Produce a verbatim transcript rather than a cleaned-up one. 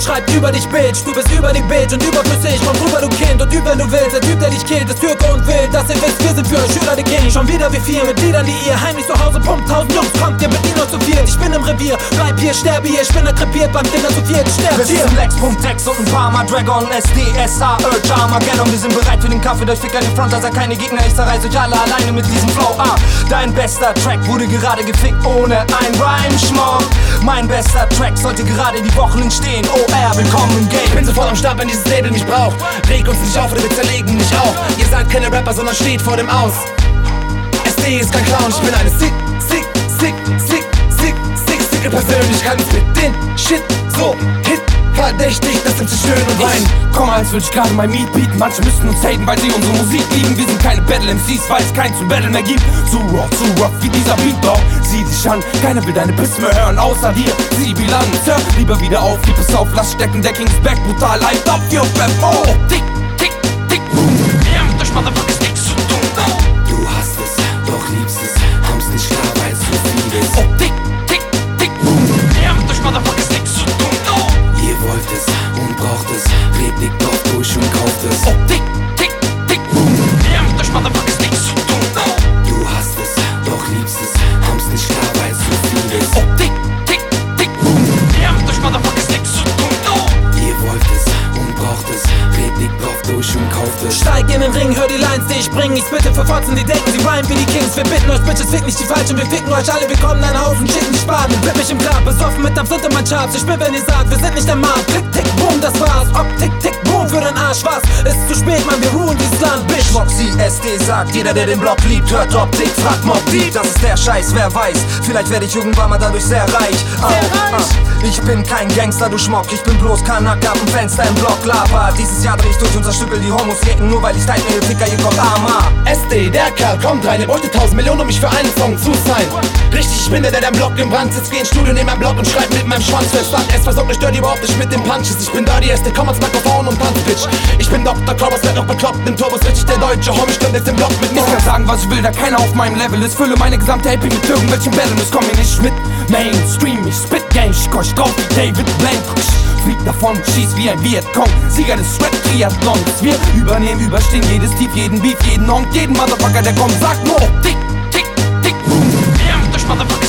Niemand schreibt über dich Bitch, du bist über die Bitch und überflüssig. Komm rüber, du Kind, und üb, wenn du willst. Der Typ, der dich killt, ist Türke und wild. Dass ihr wisst, wir sind für euch Schüler der King. Schon wieder wie vier mit Liedern, die ihr heimlich zu Hause pumpt. Tausend Jungs, kommt ihr mit ihnen noch zu viel. Ich bin im Revier, bleib hier, sterbe hier. Ich bin da krepiert beim Dinner zu viert, sterb hier. Lex.text und ein paar Mal Dragon, S D, S A, Urge, Armageddon. Wir sind bereit für den Kampf, durch Fick an die Front, also keine Gegner. Ich zerreiß euch alle alleine mit diesem Flow. Ah, dein bester Track wurde gerade gefickt ohne ein Rhyme-Schmuck. Mein bester Track sollte gerade die Wochen entstehen. O R, willkommen im Game. Ich bin sofort am Start, wenn dieses Label mich braucht. Reg uns nicht auf oder wir zerlegen mich auch. Ihr seid keine Rapper, sondern steht vor dem Aus. S D ist kein Clown, ich bin eine sick, sick, sick, sick, sick, sick, sicke Persönlichkeit. Mit den Shit so hit verdächtig, das sind zu schön und wein. Komm, als würd ich gerade mein Meat bieten. Manche müssten uns haten, weil sie unsere Musik lieben. Wir sind keine Battle-M Cs, weil es kein zu Battle mehr gibt. Zu raw, zu rough wie dieser Beat, Dog. Sieh dich an, keiner will deine Pisse mehr hören, außer dir. Sieh die Bilanz, hör lieber wieder auf. Gib es auf, lass stecken, der King's back. Brutal, light up, your Bam, oh. Tick, tick, tick, boom. Wir haben durch Motherfuckers nichts zu tun. Du hast es, doch liebst es. Kommst nicht klar, weil es zu viel ist. Oh, tick, tick, tick, boom. Wir haben durch Motherfuckers nichts zu tun. Ihr wollt es und braucht es. Red nicht drauf durch und kauft es. Oh, tick, tick, tick, boom. Wir haben durch Motherfuckers nichts zu tun. Du hast es, doch liebst es. Kommst nicht klar, weil es zu viel ist. Oh, tick, tick, tick, boom. Wir haben durch Motherfuckers nichts zu tun. Ihr wollt es und braucht es. Red nicht drauf durch und kauft es. Steig in den Ring, hör die Lines, die ich bring. Ich bitte für Fotzen, die denken, sie rhymen wie die Kings. Wir bitten euch, Bitches, fick nicht die Falschen. Wir ficken euch alle, wir kommen in dein Haus und schicken die Spaten. Wipp mich im Grab, besoffen mit Dampf unter mein Charts. Ich bin, wenn ihr sagt, wir sind nicht der Markt. Tick, tick, boom, das war's. Ob, tick, tick, boom, für dein Arsch, was? Ist zu spät, man, wir ruhen dieses Land, Bitch. Moxie, S D sagt, jeder, der den Block liebt, hört Top Tick, fragt Mob Deep. Das ist der Scheiß, wer weiß. Vielleicht werde ich irgendwann mal dadurch sehr reich. Au, Sehr reich. Ah, ich bin kein Gangster, du Schmock. Ich bin bloß Kanak, ab dem Fenster im Block, Lava. Dieses Jahr dreh ich durch unser Stückel, die Homos haten, nur weil ich teile mir Ficker, ihr kommt Arma. S D, der Kerl, kommt rein, ihr bräuchte tausend Millionen, um mich für einen Song zu sein. Richtig, ich bin der, der dein Block im Brand sitzt, geh ins Studio, nehm mein Block und schreib mit meinem Schwanz fest an. Es versorgt mich dirty, überhaupt nicht mit den Punches. Ich bin dirty, S D, komm ans Mikrofon und tanz, Bitch. Ich bin Doktor Klaus, werd noch bekloppt, im Turbos richtig der deutsche Homie, stimmt jetzt im Block mit mir. Ich kann sagen, was ich will, da keiner auf meinem Level ist. Fülle meine gesamte L P mit irgendwelchen Battlen. Es komm mir nicht mit Mainstream, ich spit Gang, ich koch drauf wie David Blaine. Flieg davon, schieß wie ein Vietcong, Sieger des Rap-Triathlons. Wir übernehmen, überstehen jedes Tief, jeden Beef, jeden Honk, jeden Motherfucker, der kommt, sagt nur tick, tick, tick, boom. Wir haben durch Motherfuckers